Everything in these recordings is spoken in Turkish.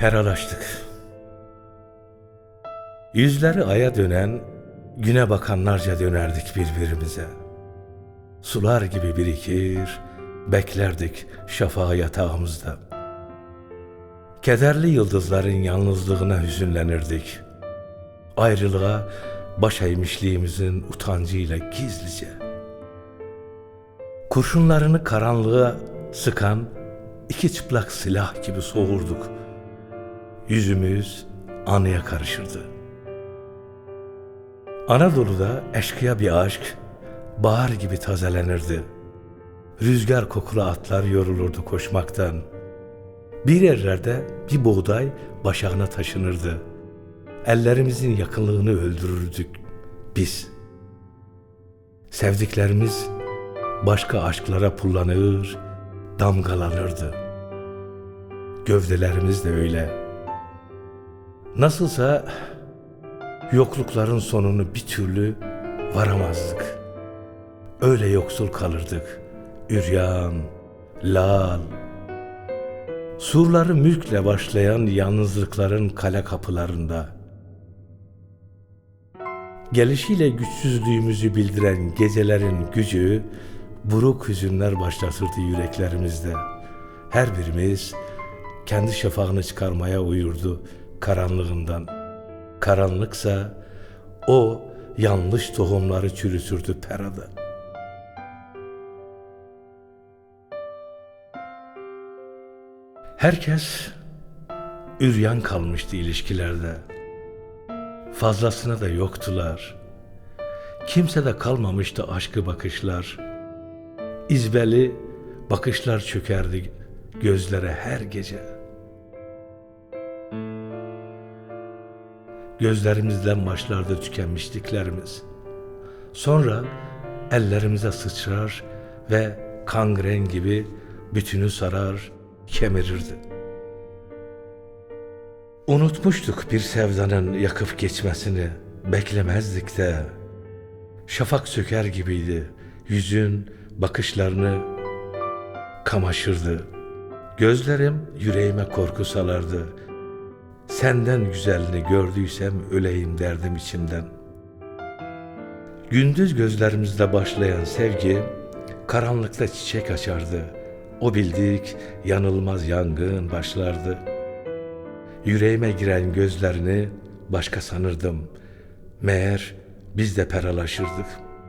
Peralaştık. Yüzleri aya dönen, güne bakanlarca dönerdik birbirimize. Sular gibi birikir, beklerdik şafağı yatağımızda. Kederli yıldızların yalnızlığına hüzünlenirdik. Ayrılığa baş eğmişliğimizin utancıyla gizlice. Kurşunlarını karanlığa sıkan iki çıplak silah gibi soğurduk. Yüzümüz anıya karışırdı. Anadolu'da eşkıya bir aşk bahar gibi tazelenirdi. Rüzgar kokulu atlar yorulurdu koşmaktan. Bir yerlerde bir buğday başağına taşınırdı. Ellerimizin yakınlığını öldürürdük biz. Sevdiklerimiz başka aşklara pullanır, damgalanırdı. Gövdelerimiz de öyle. Nasılsa yoklukların sonunu bir türlü varamazdık. Öyle yoksul kalırdık, üryan, lal. Surları mülkle başlayan yalnızlıkların kale kapılarında. Gelişiyle güçsüzlüğümüzü bildiren gecelerin gücü, buruk hüzünler başlatırdı yüreklerimizde. Her birimiz kendi şafağını çıkarmaya uyurdu karanlığından. Karanlıksa o yanlış tohumları çürütürdü perada. Herkes üryan kalmıştı ilişkilerde. Fazlasına da yoktular. Kimse de kalmamıştı aşkı bakışlar. İzbeli bakışlar çökerdi gözlere her gece. Gözlerimizden başlardı tükenmişliklerimiz. Sonra ellerimize sıçrar ve kangren gibi bütünü sarar, kemirirdi. Unutmuştuk bir sevdanın yakıp geçmesini, beklemezdik de. Şafak söker gibiydi, yüzün bakışlarını kamaşırdı. Gözlerim yüreğime korku salardı. Senden güzelini gördüysem öleyim derdim içimden. Gündüz gözlerimizde başlayan sevgi, karanlıkta çiçek açardı. O bildik yanılmaz yangın başlardı. Yüreğime giren gözlerini başka sanırdım. Meğer biz de peralaşırdık.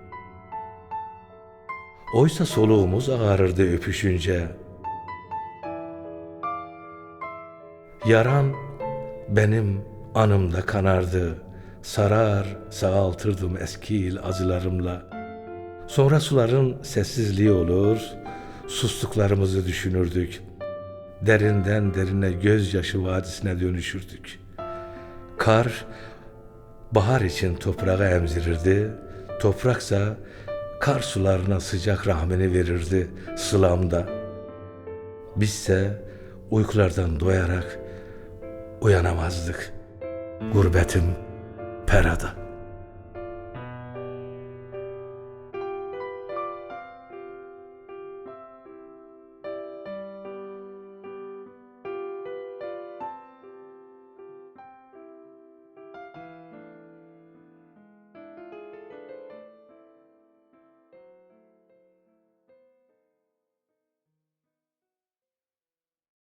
Oysa soluğumuz ağarırdı öpüşünce. Yaran benim anımda kanardı. Sarar sağaltırdım eski yıl acılarımla. Sonra suların sessizliği olur, sustuklarımızı düşünürdük. Derinden derine gözyaşı vadisine dönüşürdük. Kar bahar için toprağa emzirirdi. Topraksa kar sularına sıcak rahmini verirdi sılamda. Bizse uykulardan doyarak uyanamazdık. Gurbetim perada.